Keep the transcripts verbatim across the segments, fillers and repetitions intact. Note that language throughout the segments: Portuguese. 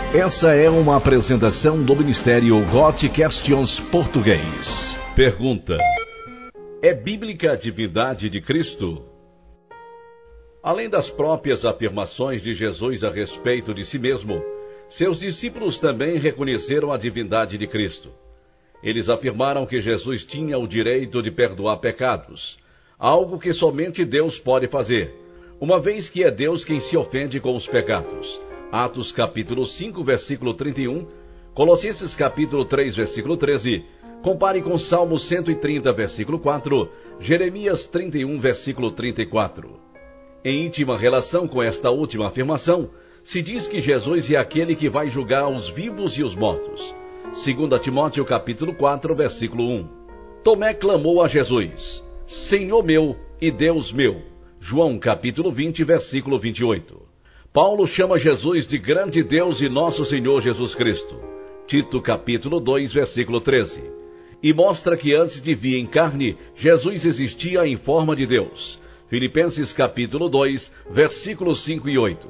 Essa é uma apresentação do Ministério Got Questions Português. Pergunta: é bíblica a divindade de Cristo? Além das próprias afirmações de Jesus a respeito de si mesmo, seus discípulos também reconheceram a divindade de Cristo. Eles afirmaram que Jesus tinha o direito de perdoar pecados, algo que somente Deus pode fazer, uma vez que é Deus quem se ofende com os pecados. Atos capítulo cinco, versículo trinta e um, Colossenses capítulo três, versículo treze, compare com Salmo cento e trinta, versículo quatro, Jeremias trinta e um, versículo trinta e quatro. Em íntima relação com esta última afirmação, se diz que Jesus é aquele que vai julgar os vivos e os mortos. Segundo Timóteo capítulo quatro, versículo um. Tomé clamou a Jesus: Senhor meu e Deus meu. João capítulo vinte, versículo vinte e oito. Paulo chama Jesus de grande Deus e nosso Senhor Jesus Cristo. Tito capítulo dois, versículo treze. E mostra que antes de vir em carne, Jesus existia em forma de Deus. Filipenses capítulo dois, versículos cinco e oito.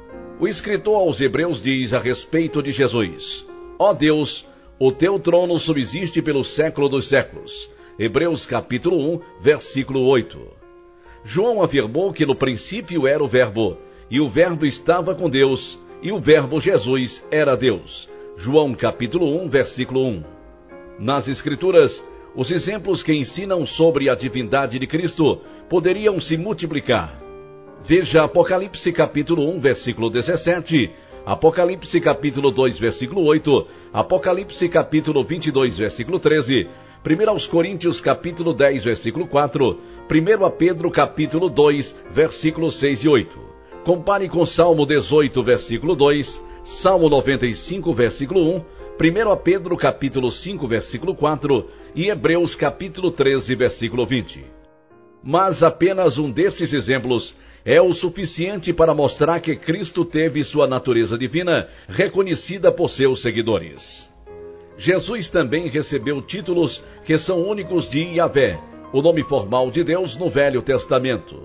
O escritor aos Hebreus diz a respeito de Jesus: Ó Deus, o teu trono subsiste pelo século dos séculos. Hebreus capítulo um, versículo oito. João afirmou que no princípio era o Verbo, e o Verbo estava com Deus, e o Verbo Jesus era Deus. João capítulo um, versículo um. Nas Escrituras, os exemplos que ensinam sobre a divindade de Cristo poderiam se multiplicar. Veja Apocalipse capítulo um, versículo dezessete, Apocalipse capítulo dois, versículo oito, Apocalipse capítulo vinte e dois, versículo treze, primeiro aos Coríntios capítulo dez, versículo quatro, primeiro a Pedro capítulo dois, versículos seis e oito. Compare com Salmo dezoito, versículo dois, Salmo noventa e cinco, versículo um, primeiro a Pedro capítulo cinco, versículo quatro e Hebreus capítulo treze, versículo vinte. Mas apenas um desses exemplos é o suficiente para mostrar que Cristo teve sua natureza divina reconhecida por seus seguidores. Jesus também recebeu títulos que são únicos de Yahvé, o nome formal de Deus no Velho Testamento.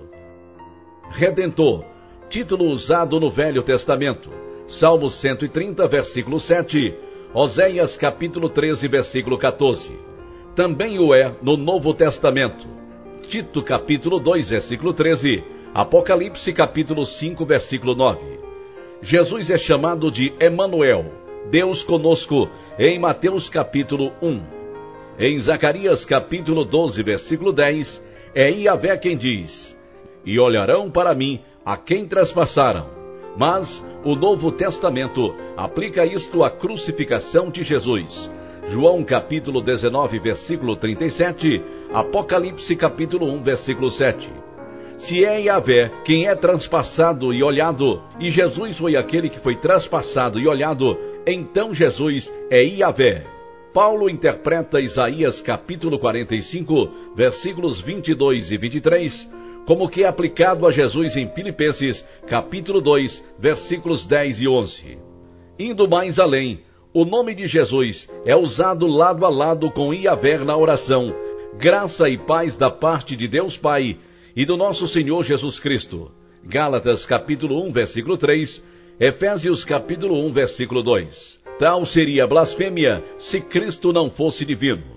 Redentor, título usado no Velho Testamento. Salmo cento e trinta, versículo sete, Oséias capítulo treze, versículo quatorze. Também o é no Novo Testamento. Tito capítulo dois, versículo treze, Apocalipse capítulo cinco, versículo nove. Jesus é chamado de Emanuel, Deus conosco, em Mateus capítulo um. Em Zacarias capítulo doze, versículo dez, é Yahvé quem diz: E olharão para mim a quem traspassaram. Mas o Novo Testamento aplica isto à crucificação de Jesus. João capítulo dezenove, versículo trinta e sete, Apocalipse capítulo um, versículo sete. Se é Yahvé quem é transpassado e olhado, e Jesus foi aquele que foi transpassado e olhado, então Jesus é Yahvé. Paulo interpreta Isaías capítulo quarenta e cinco, versículos vinte e dois e vinte e três, como que é aplicado a Jesus em Filipenses capítulo dois, versículos dez e onze. Indo mais além, o nome de Jesus é usado lado a lado com Yahvé na oração, graça e paz da parte de Deus Pai e do nosso Senhor Jesus Cristo. Gálatas capítulo um, versículo três, Efésios capítulo um, versículo dois. Tal seria blasfêmia se Cristo não fosse divino.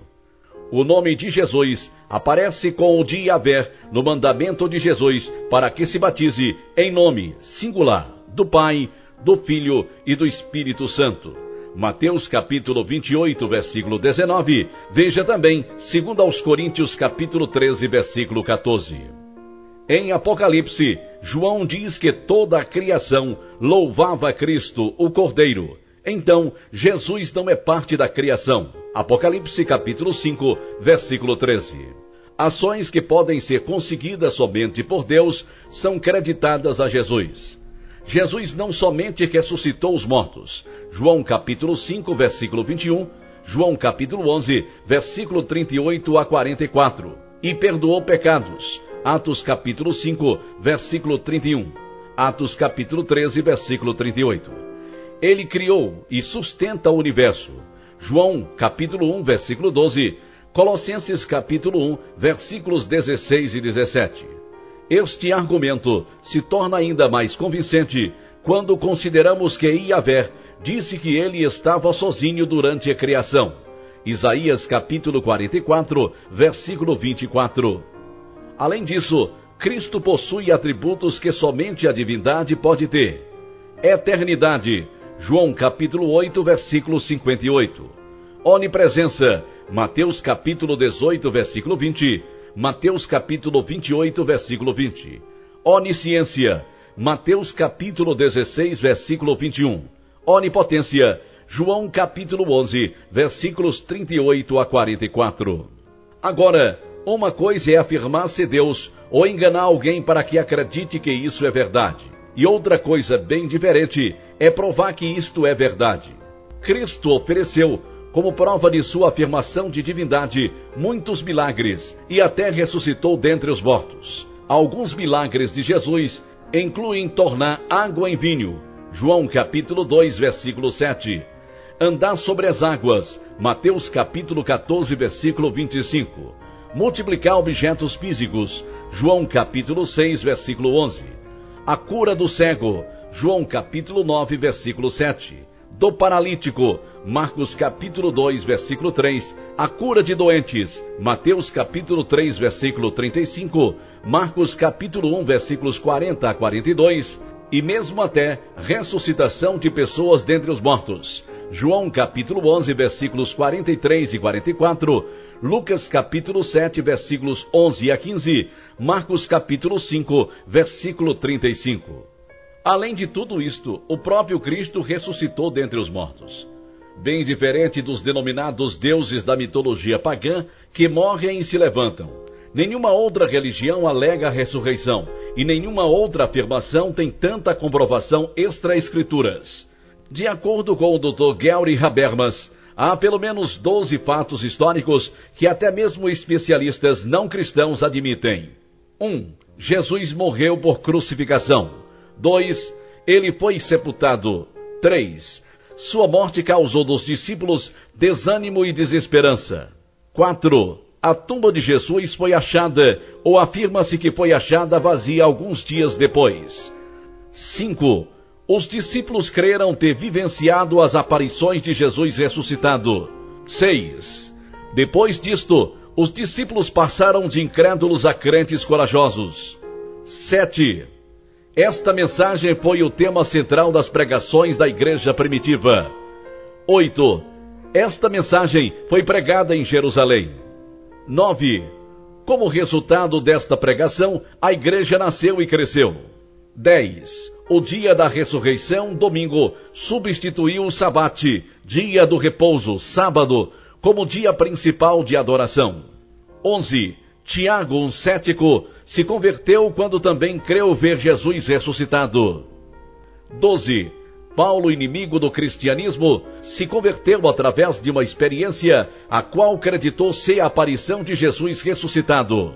O nome de Jesus aparece com o de Yahvé no mandamento de Jesus para que se batize em nome singular do Pai, do Filho e do Espírito Santo. Mateus capítulo vinte e oito, versículo dezenove. Veja também segundo aos Coríntios capítulo treze, versículo quatorze. Em Apocalipse, João diz que toda a criação louvava Cristo, o Cordeiro. Então, Jesus não é parte da criação. Apocalipse capítulo cinco, versículo treze. Ações que podem ser conseguidas somente por Deus são creditadas a Jesus. Jesus não somente ressuscitou os mortos. João capítulo cinco, versículo vinte e um, João capítulo onze, versículo trinta e oito a quarenta e quatro. E perdoou pecados. Atos capítulo cinco, versículo trinta e um. Atos capítulo treze, versículo trinta e oito. Ele criou e sustenta o universo. João, capítulo um, versículo doze, Colossenses, capítulo um, versículos dezesseis e dezessete. Este argumento se torna ainda mais convincente quando consideramos que Yahvé disse que ele estava sozinho durante a criação. Isaías capítulo quarenta e quatro, versículo vinte e quatro. Além disso, Cristo possui atributos que somente a divindade pode ter. Eternidade, João capítulo oito, versículo cinquenta e oito. Onipresença, Mateus capítulo dezoito, versículo vinte. Mateus capítulo vinte e oito, versículo vinte. Onisciência, Mateus capítulo dezesseis, versículo vinte e um. Onipotência, João capítulo onze, versículos trinta e oito a quarenta e quatro. Agora, uma coisa é afirmar ser Deus ou enganar alguém para que acredite que isso é verdade. E outra coisa bem diferente é provar que isto é verdade. Cristo ofereceu, como prova de sua afirmação de divindade, muitos milagres e até ressuscitou dentre os mortos. Alguns milagres de Jesus incluem tornar água em vinho, João capítulo dois, versículo sete. Andar sobre as águas, Mateus capítulo quatorze, versículo vinte e cinco. Multiplicar objetos físicos, João capítulo seis, versículo onze. A cura do cego, João capítulo nove, versículo sete. Do paralítico, Marcos capítulo dois, versículo três. A cura de doentes, Mateus capítulo três, versículo trinta e cinco. Marcos capítulo um, versículos quarenta a quarenta e dois. E mesmo até ressuscitação de pessoas dentre os mortos, João capítulo onze, versículos quarenta e três e quarenta e quatro. Lucas capítulo sete, versículos onze a quinze, Marcos capítulo cinco, versículo trinta e cinco. Além de tudo isto, o próprio Cristo ressuscitou dentre os mortos. Bem diferente dos denominados deuses da mitologia pagã, que morrem e se levantam. Nenhuma outra religião alega a ressurreição, e nenhuma outra afirmação tem tanta comprovação extra-escrituras. De acordo com o doutor Gary Habermas, há pelo menos doze fatos históricos que até mesmo especialistas não cristãos admitem. um. Jesus morreu por crucificação. dois. Ele foi sepultado. três. Sua morte causou dos discípulos desânimo e desesperança. quatro. A tumba de Jesus foi achada, ou afirma-se que foi achada vazia alguns dias depois. cinco. Os discípulos creram ter vivenciado as aparições de Jesus ressuscitado. seis. Depois disto, os discípulos passaram de incrédulos a crentes corajosos. sete. Esta mensagem foi o tema central das pregações da igreja primitiva. oito. Esta mensagem foi pregada em Jerusalém. nove. Como resultado desta pregação, a igreja nasceu e cresceu. dez. O dia da ressurreição, domingo, substituiu o sabate, dia do repouso, sábado, como dia principal de adoração. onze. Tiago, um cético, se converteu quando também creu ver Jesus ressuscitado. doze. Paulo, inimigo do cristianismo, se converteu através de uma experiência a qual acreditou ser a aparição de Jesus ressuscitado.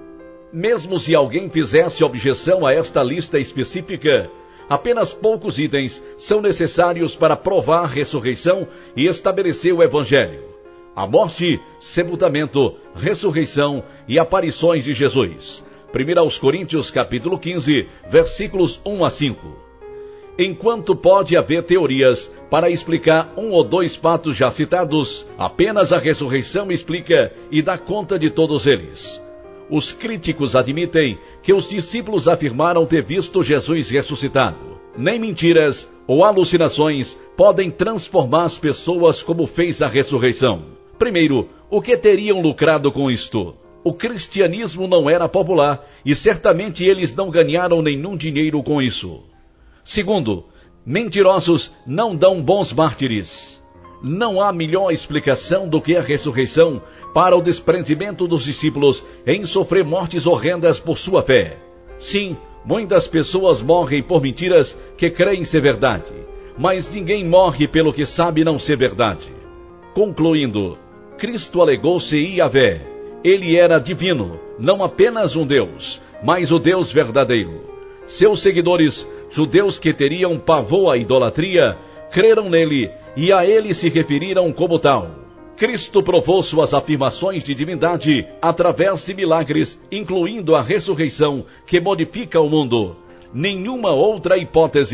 Mesmo se alguém fizesse objeção a esta lista específica, apenas poucos itens são necessários para provar a ressurreição e estabelecer o Evangelho: a morte, sepultamento, ressurreição e aparições de Jesus. primeira aos Coríntios capítulo quinze, versículos um a cinco. Enquanto pode haver teorias para explicar um ou dois fatos já citados, apenas a ressurreição explica e dá conta de todos eles. Os críticos admitem que os discípulos afirmaram ter visto Jesus ressuscitado. Nem mentiras ou alucinações podem transformar as pessoas como fez a ressurreição. Primeiro, o que teriam lucrado com isto? O cristianismo não era popular e certamente eles não ganharam nenhum dinheiro com isso. Segundo, mentirosos não dão bons mártires. Não há melhor explicação do que a ressurreição para o desprendimento dos discípulos em sofrer mortes horrendas por sua fé. Sim, muitas pessoas morrem por mentiras que creem ser verdade, mas ninguém morre pelo que sabe não ser verdade. Concluindo, Cristo alegou-se Yahvé. Ele era divino, não apenas um Deus, mas o Deus verdadeiro. Seus seguidores, judeus que teriam pavor à idolatria, creram nele e a ele se referiram como tal. Cristo provou suas afirmações de divindade através de milagres, incluindo a ressurreição que modifica o mundo. Nenhuma outra hipótese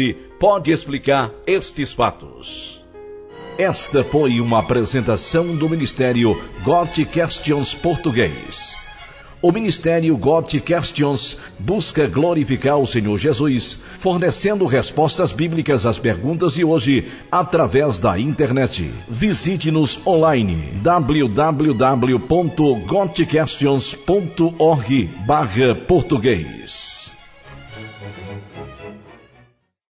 pode explicar estes fatos. Esta foi uma apresentação do Ministério Got Questions Português. O Ministério Got Questions busca glorificar o Senhor Jesus, fornecendo respostas bíblicas às perguntas de hoje através da internet. Visite-nos online w w w ponto got questions ponto org barra português.